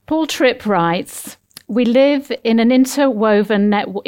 Paul Tripp writes, "We live in interwoven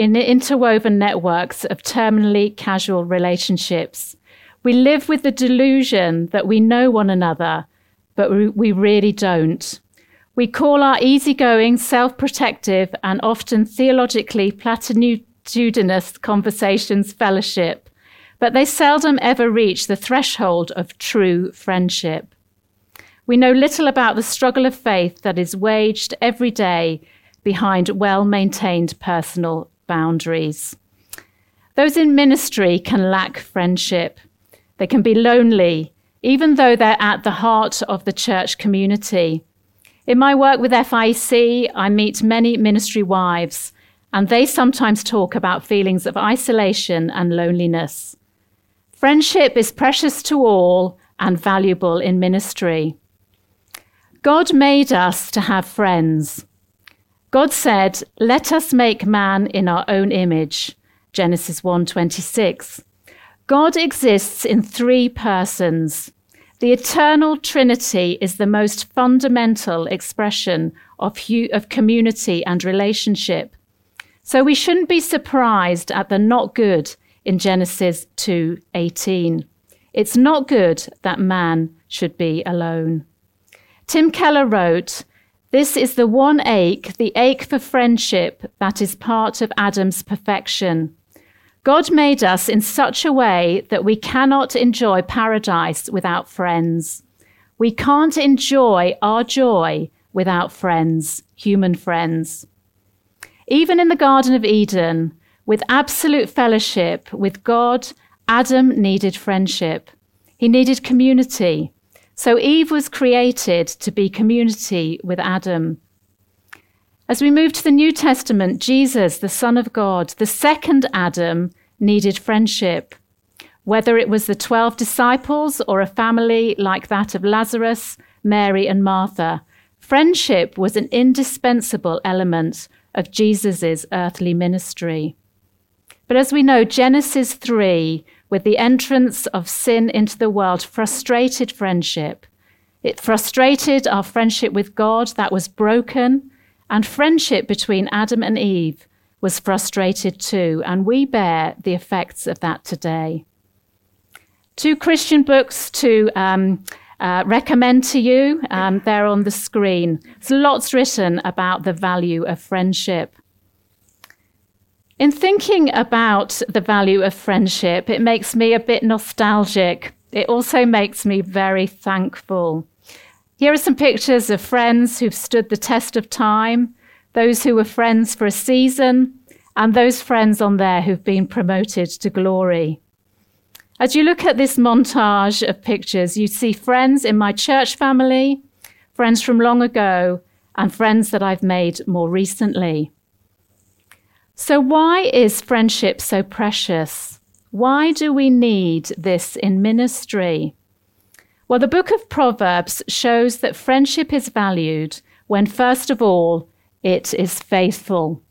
networks of terminally casual relationships. We live with the delusion that we know one another, but we really don't. We call our easygoing, self-protective, and often theologically platitudinous conversations fellowship, but they seldom ever reach the threshold of true friendship. We know little about the struggle of faith that is waged every day behind well-maintained personal boundaries. Those in ministry can lack friendship. They can be lonely, even though they're at the heart of the church community. In my work with FIC, I meet many ministry wives, and they sometimes talk about feelings of isolation and loneliness. Friendship is precious to all and valuable in ministry. God made us to have friends. God said, 'Let us make man in our own image,' Genesis 1:26. God exists in three persons. The eternal Trinity is the most fundamental expression of community and relationship. So we shouldn't be surprised at the not good in Genesis 2:18. It's not good that man should be alone. Tim Keller wrote, "This is the one ache, the ache for friendship that is part of Adam's perfection. God made us in such a way that we cannot enjoy paradise without friends. We can't enjoy our joy without friends, human friends. Even in the Garden of Eden, with absolute fellowship with God, Adam needed friendship. He needed community. So Eve was created to be community with Adam. As we move to the New Testament, Jesus, the Son of God, the second Adam, needed friendship. Whether it was the 12 disciples or a family like that of Lazarus, Mary, and Martha, friendship was an indispensable element of Jesus' earthly ministry. But as we know, Genesis 3, with the entrance of sin into the world, frustrated friendship. It frustrated our friendship with God that was broken, and friendship between Adam and Eve was frustrated too, and we bear the effects of that today. 2 Christian books to recommend to you. They're on the screen. There's lots written about the value of friendship. In thinking about the value of friendship, it makes me a bit nostalgic. It also makes me very thankful. Here are some pictures of friends who've stood the test of time, those who were friends for a season, and those friends on there who've been promoted to glory. As you look at this montage of pictures, you see friends in my church family, friends from long ago, and friends that I've made more recently. So why is friendship so precious? Why do we need this in ministry? Well, the book of Proverbs shows that friendship is valued when, first of all, it is faithful.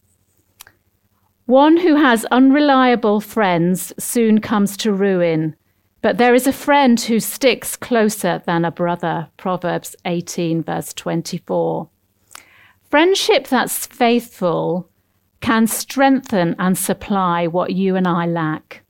One who has unreliable friends soon comes to ruin, but there is a friend who sticks closer than a brother, Proverbs 18, verse 24. Friendship that's faithful can strengthen and supply what you and I lack.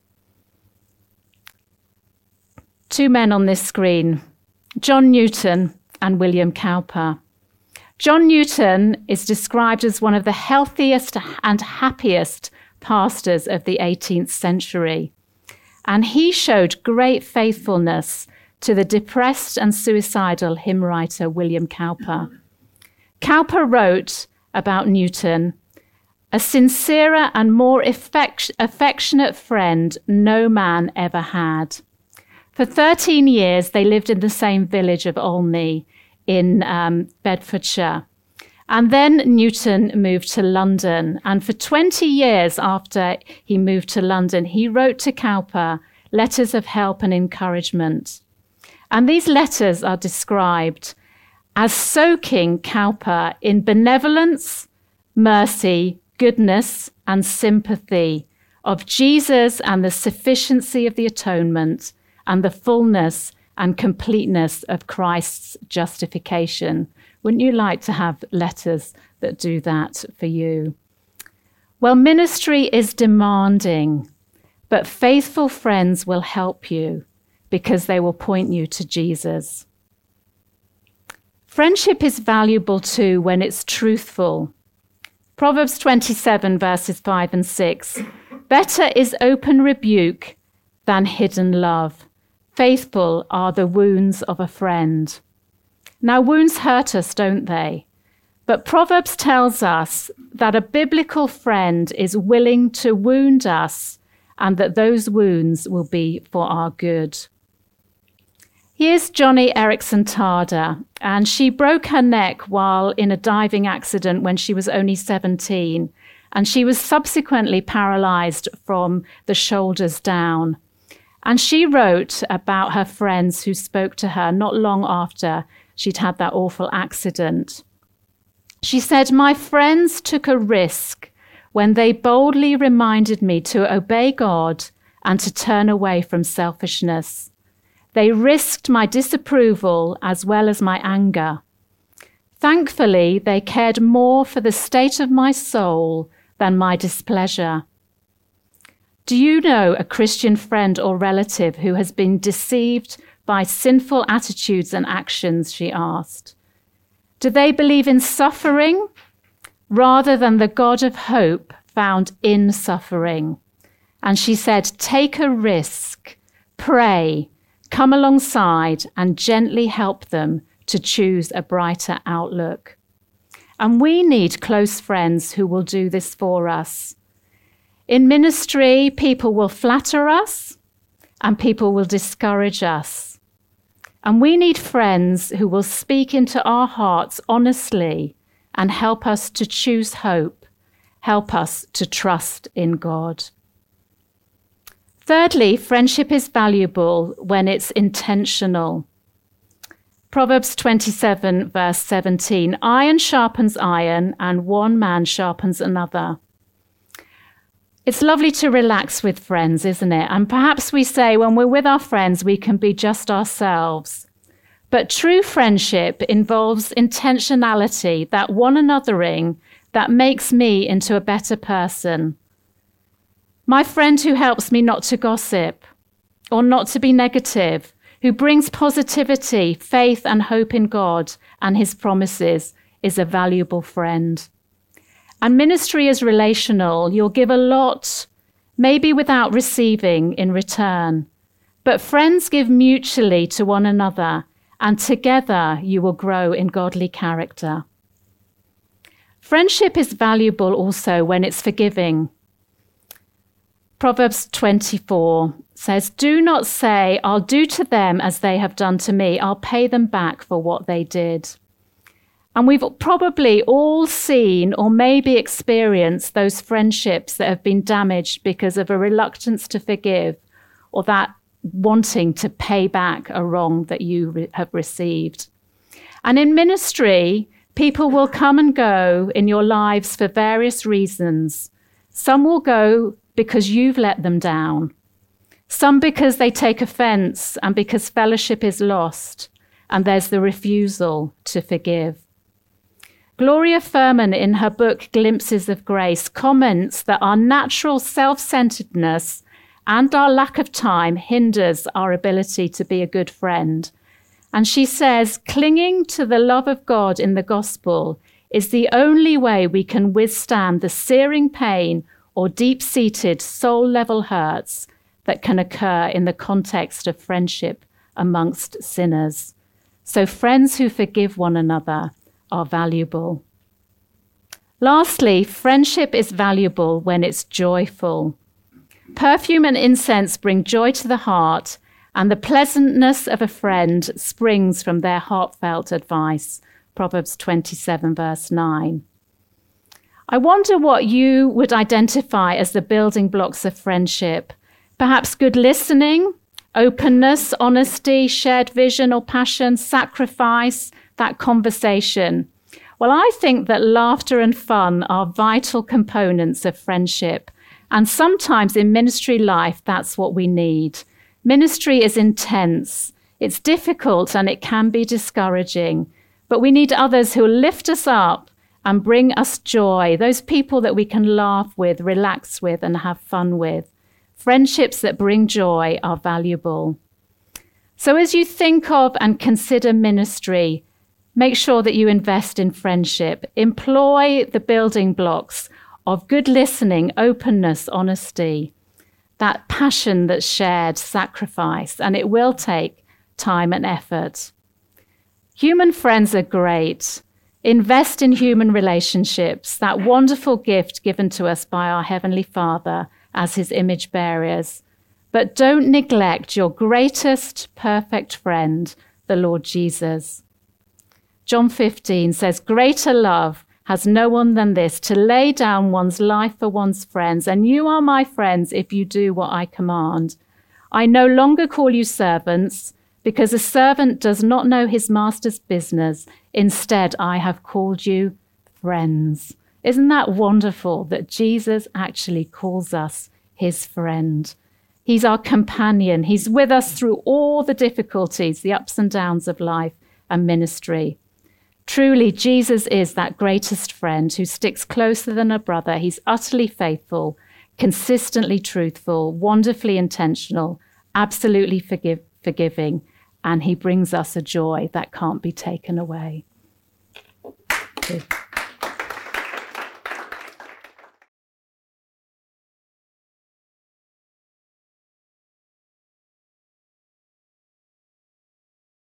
2 men on this screen, John Newton and William Cowper. John Newton is described as one of the healthiest and happiest pastors of the 18th century. And he showed great faithfulness to the depressed and suicidal hymn writer William Cowper. Cowper wrote about Newton, "A sincerer and more affectionate friend no man ever had." For 13 years, they lived in the same village of Olney in Bedfordshire. And then Newton moved to London. And for 20 years after he moved to London, he wrote to Cowper letters of help and encouragement. And these letters are described as soaking Cowper in benevolence, mercy, goodness, and sympathy of Jesus and the sufficiency of the atonement and the fullness and completeness of Christ's justification, Wouldn't you like to have letters that do that for you? Well, ministry is demanding, but faithful friends will help you because they will point you to Jesus. Friendship is valuable too when it's truthful. Proverbs 27 verses 5 and 6. Better is open rebuke than hidden love. Faithful are the wounds of a friend. Now, wounds hurt us, don't they? But Proverbs tells us that a biblical friend is willing to wound us and that those wounds will be for our good. Here's Joni Eareckson Tada, and she broke her neck while in a diving accident when she was only 17, and she was subsequently paralyzed from the shoulders down. And she wrote about her friends who spoke to her not long after she'd had that awful accident. She said, "My friends took a risk when they boldly reminded me to obey God and to turn away from selfishness. They risked my disapproval as well as my anger. Thankfully, they cared more for the state of my soul than my displeasure." Do you know a Christian friend or relative who has been deceived by sinful attitudes and actions, she asked. Do they believe in suffering rather than the God of hope found in suffering? And she said, take a risk, pray, come alongside and gently help them to choose a brighter outlook. And we need close friends who will do this for us. In ministry, people will flatter us and people will discourage us. And we need friends who will speak into our hearts honestly and help us to choose hope, help us to trust in God. Thirdly, friendship is valuable when it's intentional. Proverbs 27, verse 17, iron sharpens iron, and one man sharpens another. It's lovely to relax with friends, isn't it? And perhaps we say when we're with our friends, we can be just ourselves. But true friendship involves intentionality, that one anothering that makes me into a better person. My friend who helps me not to gossip or not to be negative, who brings positivity, faith, and hope in God and his promises, is a valuable friend. And ministry is relational. You'll give a lot, maybe without receiving in return. But friends give mutually to one another, and together you will grow in godly character. Friendship is valuable also when it's forgiving. Proverbs 24 says, do not say, I'll do to them as they have done to me. I'll pay them back for what they did. And we've probably all seen or maybe experienced those friendships that have been damaged because of a reluctance to forgive or that wanting to pay back a wrong that you have received. And in ministry, people will come and go in your lives for various reasons. Some will go because you've let them down. Some because they take offense and because fellowship is lost and there's the refusal to forgive. Gloria Furman, in her book Glimpses of Grace, comments that our natural self-centeredness and our lack of time hinders our ability to be a good friend. And she says, clinging to the love of God in the gospel is the only way we can withstand the searing pain or deep-seated soul-level hurts that can occur in the context of friendship amongst sinners. So friends who forgive one another are valuable. Lastly, friendship is valuable when it's joyful. Perfume and incense bring joy to the heart, and the pleasantness of a friend springs from their heartfelt advice. Proverbs 27, verse 9. I wonder what you would identify as the building blocks of friendship. Perhaps good listening, openness, honesty, shared vision or passion, sacrifice, that conversation. Well, I think that laughter and fun are vital components of friendship. And sometimes in ministry life, that's what we need. Ministry is intense. It's difficult and it can be discouraging. But we need others who lift us up and bring us joy, those people that we can laugh with, relax with, and have fun with. Friendships that bring joy are valuable. So as you think of and consider ministry, make sure that you invest in friendship. Employ the building blocks of good listening, openness, honesty, that passion that's shared, sacrifice, and it will take time and effort. Human friends are great. Invest in human relationships, that wonderful gift given to us by our Heavenly Father as his image bearers. But don't neglect your greatest perfect friend, the Lord Jesus. John 15 says, "Greater love has no one than this, to lay down one's life for one's friends. And you are my friends if you do what I command. I no longer call you servants, because a servant does not know his master's business. Instead, I have called you friends." Isn't that wonderful that Jesus actually calls us his friend? He's our companion. He's with us through all the difficulties, the ups and downs of life and ministry. Truly, Jesus is that greatest friend who sticks closer than a brother. He's utterly faithful, consistently truthful, wonderfully intentional, absolutely forgiving, and he brings us a joy that can't be taken away. Thank you.